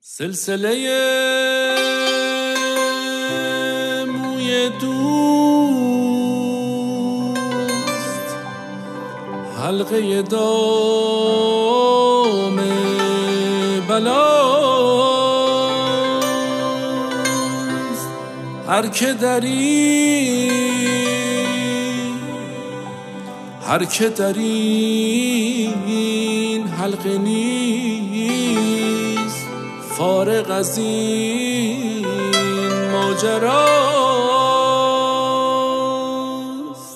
سلسله موی دوست، حلقه دام بلاست. هر که در این حلقه نیست، فارغ از این ماجراست.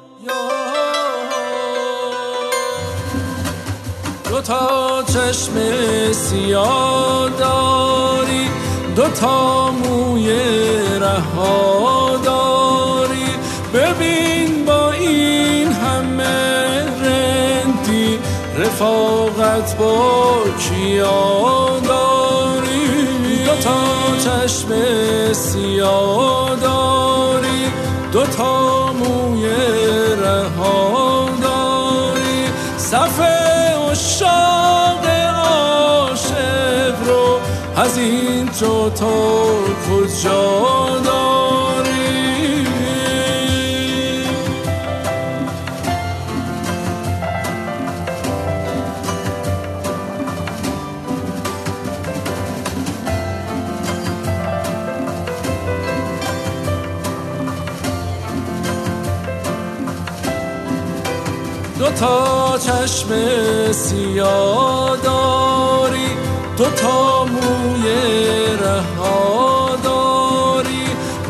دوتا چشم سیاه داری، دوتا موی رها داری، ببین با این همه رندی رفاقت با کیا داری. دوتا چشم سیاه داری، دوتا موی رها داری، صف عشاق عاشق رو از این جو تا کجا داری؟ دوتا چشم سیاه داری، دوتا موی رها داری،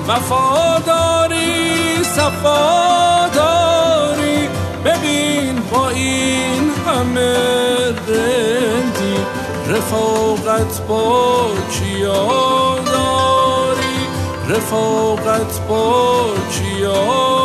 وفاداری صفاداری، ببین با این همه رندی رفاقت با کیا داری؟ رفاقت با کیا